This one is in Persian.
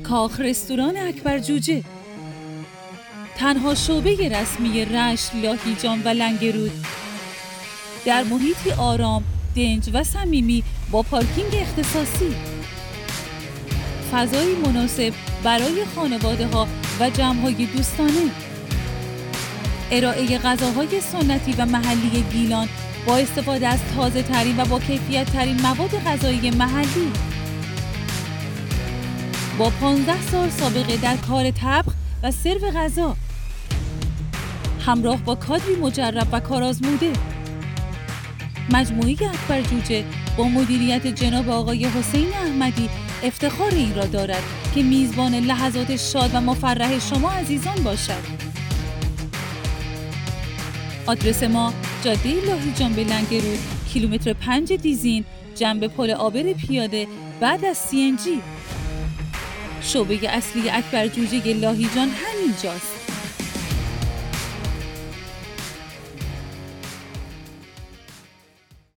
کاخ رستوران اکبر جوجه، تنها شعبه رسمی رشت، لاهیجان و لنگرود، در محیطی آرام، دنج و صمیمی با پارکینگ اختصاصی، فضایی مناسب برای خانواده‌ها و جمع‌های دوستانه، ارائه غذاهای سنتی و محلی گیلان با استفاده از تازه ترین و با کیفیت ترین مواد غذایی محلی، با 15 سال سابقه در کار طبخ و سرو غذا، همراه با کادری مجرب و کارآزموده. مجموعه اکبر جوجه با مدیریت جناب آقای حسین احمدی افتخار این را دارد که میزبان لحظات شاد و مفرح شما عزیزان باشد. آدرس ما جاده لاهیجان به لنگرود، کیلومتر 5 دیزین، جنب پل عابر پیاده بعد از CNG. شعبه اصلی اکبر جوجه لاهیجان همینجاست.